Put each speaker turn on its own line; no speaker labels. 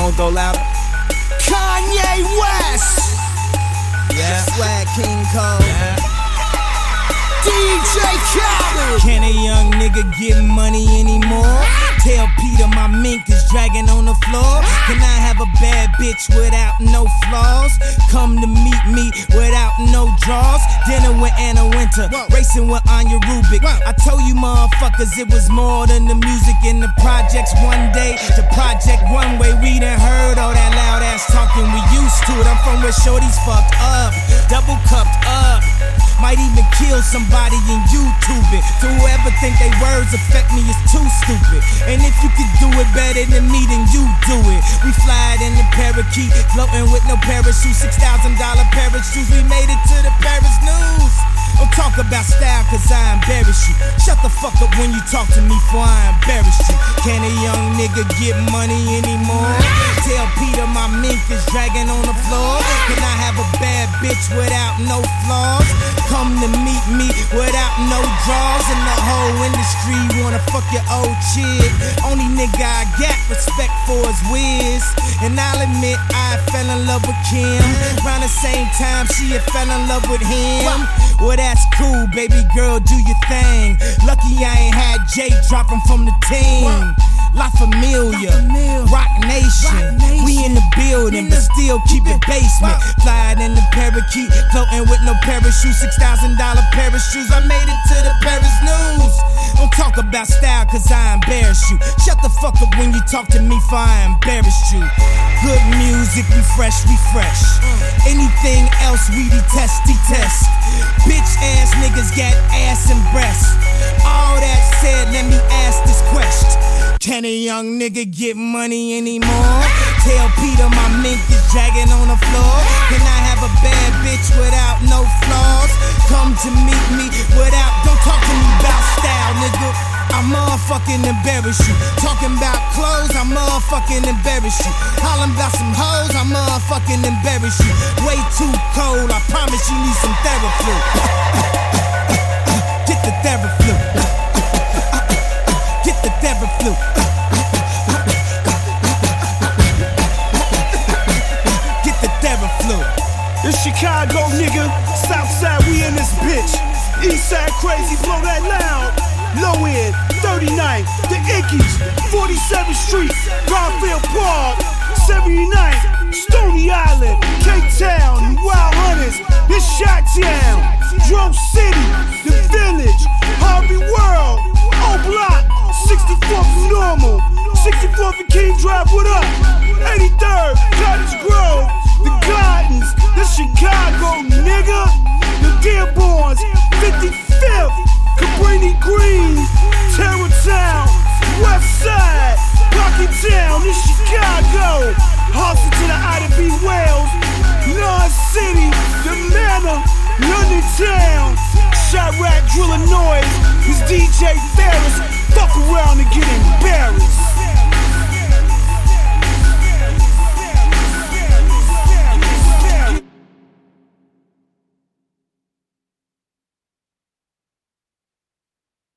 Come on, go louder.
Kanye West.
Yeah.
Swag King Cole.
Yeah.
DJ Khaled.
Can a young nigga get money anymore? Tell Peter my mink is dragging on the floor. Can I have a bad bitch without no flaws? Come to meet me without no draws. Dinner with Anna Winter, racing with Anya Rubik. I told you motherfuckers it was more than the music in the projects. One day, the project one way. We done heard all that loud ass talking, we used to it. I'm from where shorties fucked up, double cupped up. Might even kill somebody in YouTube it. To whoever think they words affect me is too stupid. And if you could do it better than me, then you do it. We fly in the parakeet, floating with no parachute. $6,000 pair of shoes. We made it to the Paris news. Don't talk about style cause I embarrass you. Shut the fuck up when you talk to me for I embarrass you. Can a young nigga get money anymore? Tell Peter my mink is dragging on the floor. Can I have a bad bitch without no flaws? Come to meet me without no draws. And the whole industry wanna fuck your old chick. Only nigga I got respect for is Wiz. And I'll admit I fell in love with Kim. Around the same time she had fell in love with him. Well that's cool, baby girl, do your thing. Lucky I ain't had Jay dropping from the team. La Familia, Rock Nation. We in the building, but still keep it basement. Flying in the parakeet, floating with no parachute. $6,000 pair of shoes. I made it to the Paris news. Don't talk about style cause I embarrass you. Shut the fuck up when you talk to me for I embarrassed you. Good music, we fresh, we fresh. Anything else we detest. Bitch ass niggas got ass and breasts. All that said, let me ask this question. Can a young nigga get money anymore? Tell Peter my mink is dragging on the floor. Can I have a bad bitch without no flaws? Come to meet me without, don't talk to me about style, nigga. I motherfucking embarrass you. Talking about clothes, I motherfucking embarrass you. Hollin' about some hoes, I motherfucking embarrass you. Way too cold, I promise you need some Theraflu. Get the Theraflu. Get the Theraflu. Get the Theraflu.
It's Chicago, nigga. Southside, we in this bitch. Eastside crazy, blow that loud. Low end, 39th, the Ickies, 47th Street, Garfield Park, 79th, Stony Island, K-Town, Wild Hunters, this Shot-Town, Drum City, The Village, Harvey World, O-Block, 64th Normal, 64th and King Drive, what up? 83rd, Cottage Grove, The Gardens, the Chicago, nigga, the Dearborns, 55th, Cabrini Green, Terrortown, Westside, Pocketown, this Chicago, Hustle to the Ida B. Wells, North City, the Manor, London Town, Chirac, Drillin' Noise, it's DJ Ferris, fuck around and get embarrassed.